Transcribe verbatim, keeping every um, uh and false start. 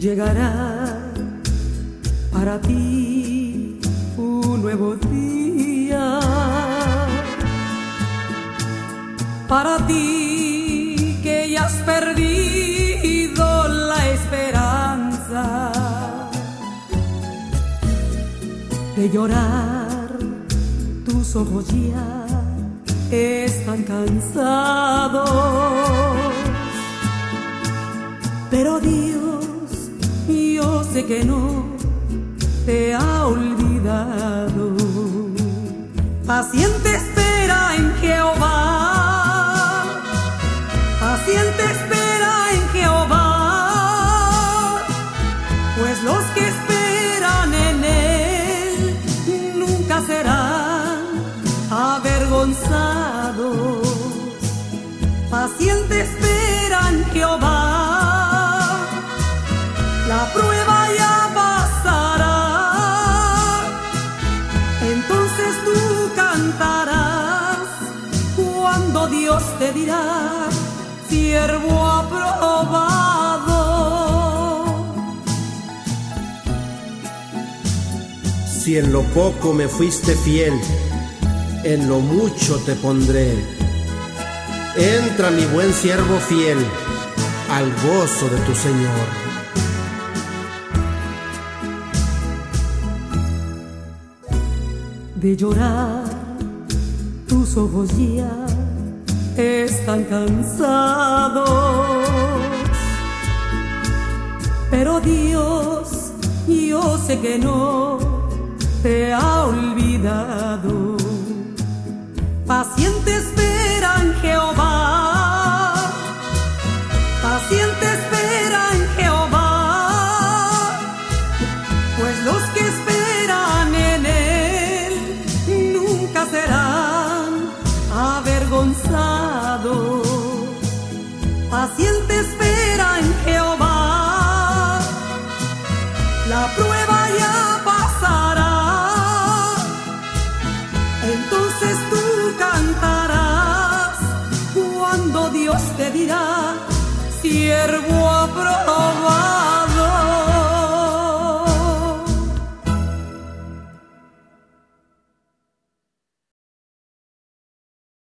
Llegará para ti un nuevo día, para ti que ya has perdido la esperanza de llorar. Tus ojos ya están cansados, pero Dios, yo sé que no te ha olvidado. Paciente espera en Jehová, paciente espera en Jehová, pues los que esperan en Él nunca serán avergonzados. Paciente espera en Jehová, la prueba ya pasará, entonces tú cantarás cuando Dios te dirá: siervo aprobado. Si en lo poco me fuiste fiel, en lo mucho te pondré. Entra, mi buen siervo fiel, al gozo de tu Señor. De llorar, tus ojos ya están cansados, pero Dios, yo sé que no te ha olvidado. Paciente espera en Jehová, paciente espera en Jehová, pues los que esperan en Él nunca serán avergonzados. Paciente espera en Jehová, la prueba ya pasará, entonces tú cantarás cuando Dios te dirá: siervo aprobado.